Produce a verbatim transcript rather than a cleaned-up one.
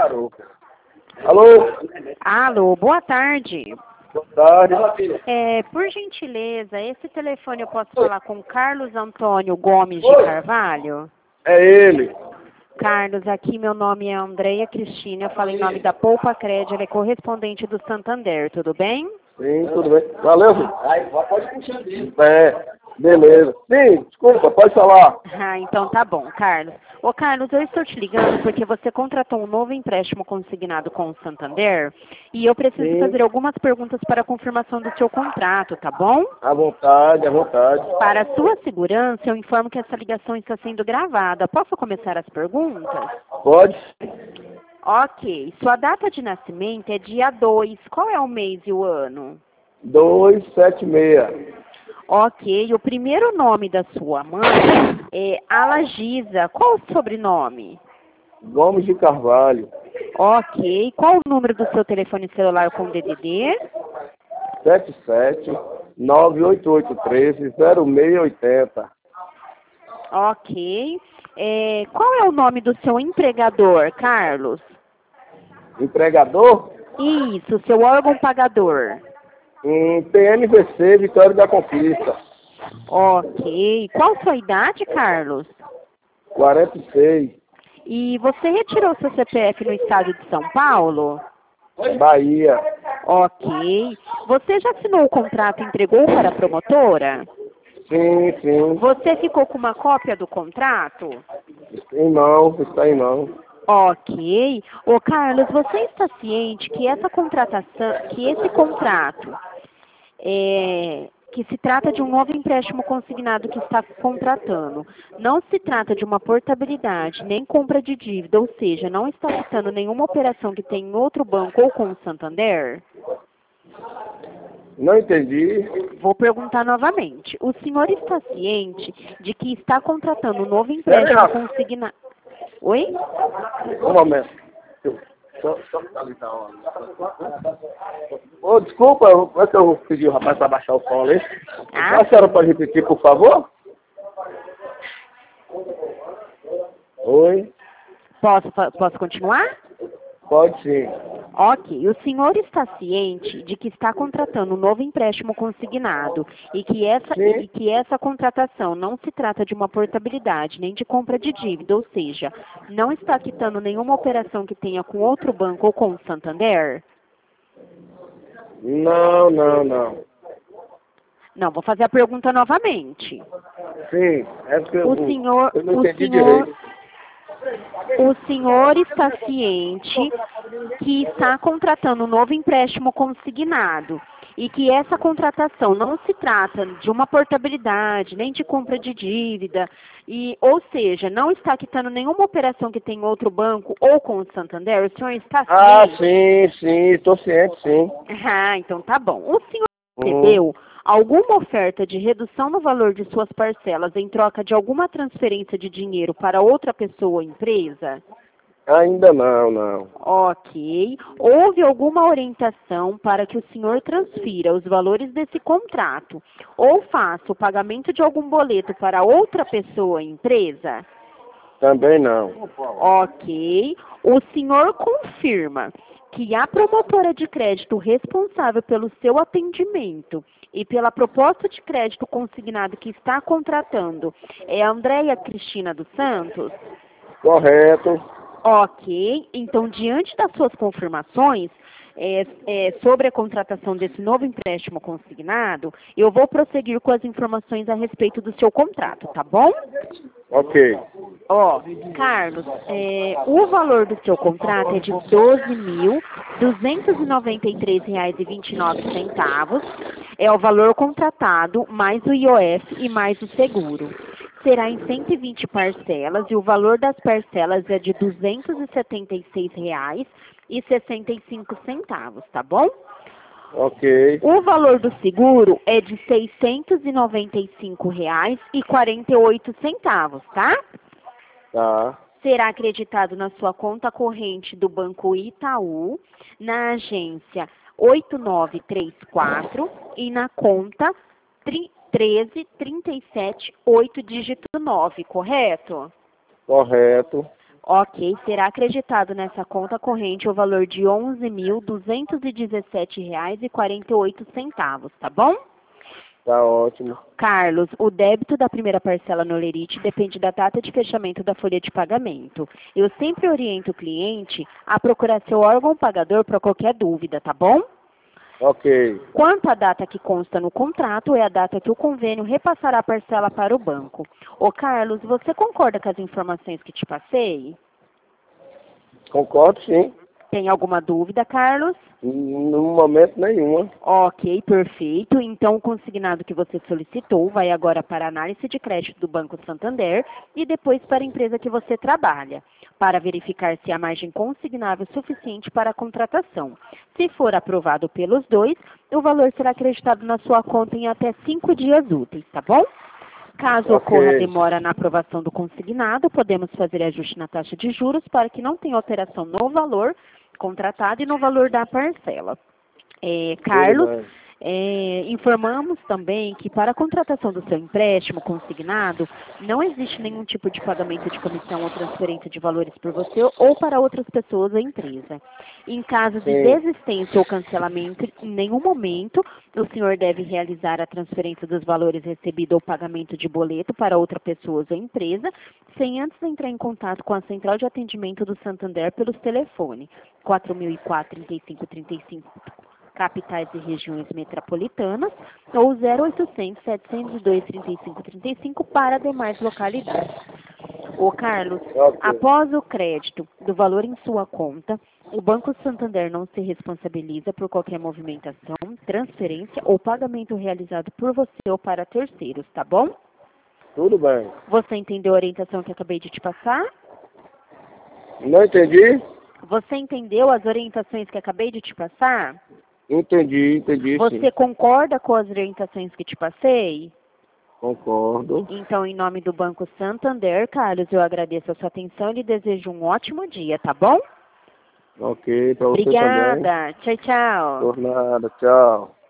parou. Alô? Alô, boa tarde. Boa tarde. É, por gentileza, esse telefone eu posso falar com Carlos Antônio Gomes de Carvalho? É ele. Carlos, aqui meu nome é Andréia Cristina, eu falo em nome da Poupa Crédito, ela é correspondente do Santander, tudo bem? Sim, tudo bem. Valeu, filho. Pode continuar. É, beleza. Sim, desculpa, pode falar. Ah, então tá bom, Carlos. Ô, Carlos, eu estou te ligando porque você contratou um novo empréstimo consignado com o Santander e eu preciso Sim. fazer algumas perguntas para a confirmação do seu contrato, tá bom? À vontade, à vontade. Para a sua segurança, eu informo que essa ligação está sendo gravada. Posso começar as perguntas? Pode? Ok. Sua data de nascimento é dia dois. Qual é o mês e o ano? dois sete seis. Ok. O primeiro nome da sua mãe é Alagisa. Qual o sobrenome? Gomes de Carvalho. Ok. Qual o número do seu telefone celular com D D D? sete sete nove oito oito um três zero seis oito zero. Ok. É, qual é o nome do seu empregador, Carlos? Empregador? Isso, seu órgão pagador. Em P N V C, Vitória da Conquista. Ok. Qual sua idade, Carlos? quarenta e seis. E você retirou seu C P F no estado de São Paulo? Bahia. Ok. Você já assinou o contrato e entregou para a promotora? Sim, sim. Você ficou com uma cópia do contrato? Em mão, está em mão. Ok. Ô Carlos, você está ciente que essa contratação, que esse contrato, é, que se trata de um novo empréstimo consignado que está contratando, não se trata de uma portabilidade, nem compra de dívida, ou seja, não está citando nenhuma operação que tem em outro banco ou com o Santander? Não entendi. Vou perguntar novamente. O senhor está ciente de que está contratando um novo empréstimo consignado? Oi? Um momento. Só, só Ô, desculpa, é que eu pedi o rapaz para baixar o som ali. Ah, A senhora pode repetir, por favor? Oi? Posso, fa- posso continuar? Pode sim. Ok. O senhor está ciente de que está contratando um novo empréstimo consignado e que essa, Sim. e que essa contratação não se trata de uma portabilidade nem de compra de dívida, ou seja, não está quitando nenhuma operação que tenha com outro banco ou com o Santander? Não, não, não. Não, vou fazer a pergunta novamente. Sim, é porque eu, O senhor, eu não o entendi senhor, direito. o senhor está ciente que está contratando um novo empréstimo consignado e que essa contratação não se trata de uma portabilidade, nem de compra de dívida, e, ou seja, não está quitando nenhuma operação que tem em outro banco ou com o Santander, o senhor está Ah, ciente? sim, sim, estou ciente, sim. Ah, então tá bom. O senhor Hum. recebeu alguma oferta de redução no valor de suas parcelas em troca de alguma transferência de dinheiro para outra pessoa ou empresa? Ainda não, não. Ok. Houve alguma orientação para que o senhor transfira os valores desse contrato ou faça o pagamento de algum boleto para outra pessoa ou empresa? Também não. Ok. O senhor confirma que a promotora de crédito responsável pelo seu atendimento e pela proposta de crédito consignado que está contratando é a Andréia Cristina dos Santos? Correto. Ok. Então, diante das suas confirmações é, é, sobre a contratação desse novo empréstimo consignado, eu vou prosseguir com as informações a respeito do seu contrato, tá bom? Ok. Ó, Carlos, é, o valor do seu contrato é de doze mil duzentos e noventa e três reais e vinte e nove centavos. É o valor contratado, mais o I O F e mais o seguro. Será em cento e vinte parcelas e o valor das parcelas é de duzentos e setenta e seis reais e sessenta e cinco centavos, tá bom? Ok. O valor do seguro é de seiscentos e noventa e cinco reais e quarenta e oito centavos, tá? Tá. Será acreditado na sua conta corrente do Banco Itaú, na agência oito nove três quatro e na conta treze trinta e sete oito dígito nove, correto? Correto. Ok, será acreditado nessa conta corrente o valor de onze mil duzentos e dezessete reais e quarenta e oito centavos, tá bom? Tá ótimo. Carlos, o débito da primeira parcela no Lerite depende da data de fechamento da folha de pagamento. Eu sempre oriento o cliente a procurar seu órgão pagador para qualquer dúvida, tá bom? Ok. Quanto à data que consta no contrato, é a data que o convênio repassará a parcela para o banco. Ô Carlos, você concorda com as informações que te passei? Concordo, sim. Tem alguma dúvida, Carlos? No momento nenhuma. Ok, perfeito. Então, o consignado que você solicitou vai agora para a análise de crédito do Banco Santander e depois para a empresa que você trabalha, para verificar se há margem consignável suficiente para a contratação. Se for aprovado pelos dois, o valor será acreditado na sua conta em até cinco dias úteis, tá bom? Caso Ok. ocorra demora na aprovação do consignado, podemos fazer ajuste na taxa de juros para que não tenha alteração no valor contratado e no valor da parcela. É, Carlos, Tudo bem. é, informamos também que para a contratação do seu empréstimo consignado, não existe nenhum tipo de pagamento de comissão ou transferência de valores por você ou para outras pessoas ou empresa. Em caso de Sim. desistência ou cancelamento, em nenhum momento o senhor deve realizar a transferência dos valores recebidos ou pagamento de boleto para outra pessoa ou empresa, sem antes entrar em contato com a central de atendimento do Santander pelos telefones quatro mil e quatro, trinta e cinco trinta e cinco, capitais e regiões metropolitanas, ou zero oitocentos, setecentos e dois, trinta e cinco trinta e cinco para demais localidades. Ô Carlos, Ok. após o crédito do valor em sua conta, o Banco Santander não se responsabiliza por qualquer movimentação, transferência ou pagamento realizado por você ou para terceiros, tá bom? Tudo bem. Você entendeu a orientação que acabei de te passar? Não entendi? Você entendeu as orientações que acabei de te passar? Entendi, entendi, Você sim. concorda com as orientações que te passei? Concordo. Então, em nome do Banco Santander, Carlos, eu agradeço a sua atenção e lhe desejo um ótimo dia, tá bom? Ok, pra você também. Obrigada. Tchau, tchau. Por nada, tchau.